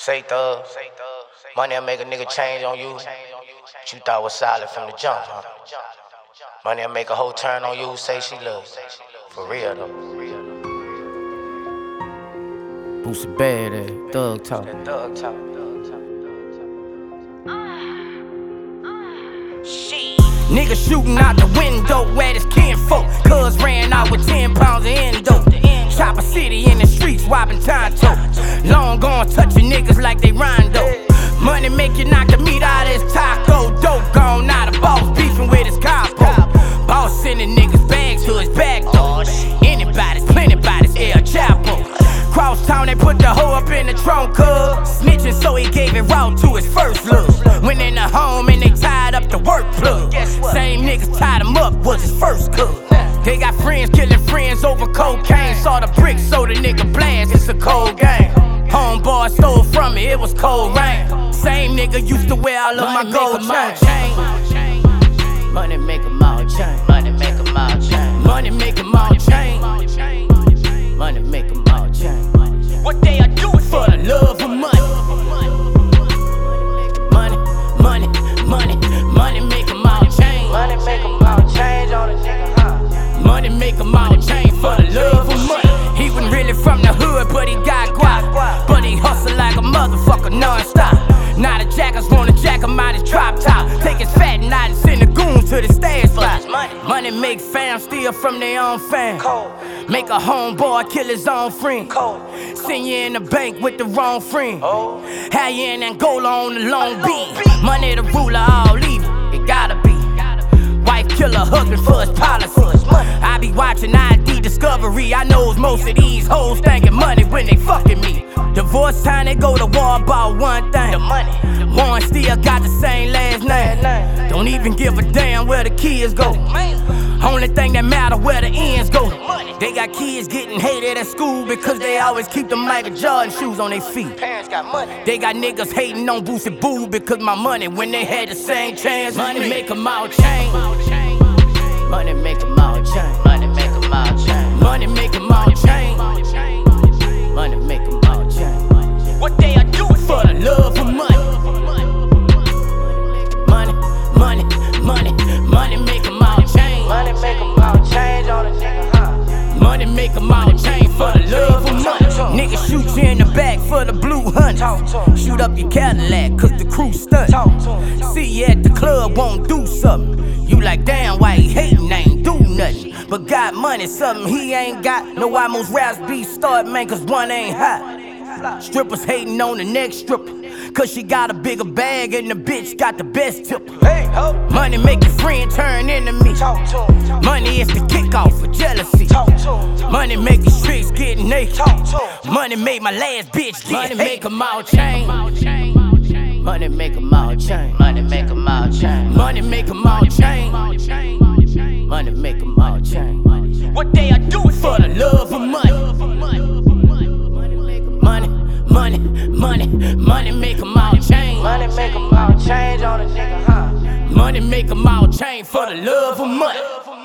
Say thug. Money'll make a nigga change on you. What you thought was solid from the jump, huh? Money'll make a whole turn on you who say she loves you. For real though. Boosie bad at thug talk. That thug talk. Nigga shooting out the window at his kinfolk. Cuz ran out with 10 pounds of endo. Chopper City in the streets, whopping Tonto. Long gone touching niggas like they Rondo. Money make you knock the meat out of his taco. Dope gone out of boss, beefing with his capo. Boss sending niggas bags to his back door. Anybody's plenty bodies, El Chapo. Cross town, they put the hoe up in the trunk, snitching, so he gave it raw to his first look. Went in the home and they tied up the work plug. Same niggas tied him up, was his first cook. They got friends killing friends over cocaine. Saw the bricks, so the nigga blast, it's a cold game. Homeboy stole from me, it was cold rain. Same nigga used to wear all of my gold chain. Money make 'em all change. Money make 'em all change. Money make 'em all change. Money make 'em all change. What they are doing For the love of money. Money, money, money, money make 'em all change. Money make 'em all change on a nigga, huh? Money make 'em all change for the love of money. He wasn't really from the hood, but he got guap. But he hustle like a motherfucker non-stop. Now the jackers wanna jack him out his drop top. Take his fat knot and send the goons to the stash spot. Money make fam steal from their own fam. Make a homeboy kill his own friend. Send you in the bank with the wrong friend. Have you in Angola on the long beat. Money the ruler, all evil, it gotta be. Wife killer, husband for his policies. I be watching ID Discovery. I knows most of these hoes thinking money when they fucking me. Divorce time, they go to war about one thing. The money. One still got the same last name. Don't even give a damn where the kids go. Only thing that matter where the ends go. They got kids getting hated at school because they always keep the Michael Jordan shoes on their feet. Parents got money. They got niggas hating on Boosie Boo because my money when they had the same chance. Money make 'em all change. Money make 'em all change. Money make 'em all change. Money make 'em all change. Money make 'em all change. What they are doing For the love of money. Money, money, money, money make 'em all change. Money make 'em all change on a nigga, huh? Money make 'em all change for the love of money. Nigga shoot you in the back for the blue honey. Shoot up your Cadillac cause the crew stunt. See you at the club, won't do something. You like, damn, why he hatin', ain't do nothing. But got money, something he ain't got. Know why most raps be start, man, cause one ain't hot. Strippers hating on the next stripper cause she got a bigger bag and the bitch got the best tipper. Hey, ho. Money make your friend turn enemy. Talk to him. Money is the kickoff for jealousy. Talk to him. Money make the streets get naked. Talk to him. Money make my last bitch get Money make 'em all change. Money make 'em all change. Money make 'em all change. Money make 'em all change. Money make 'em all change. What they are doing For the love of money. Money, money, money, money make 'em all change. Money make 'em all change on a nigga, huh? Money make 'em all change for the love of money.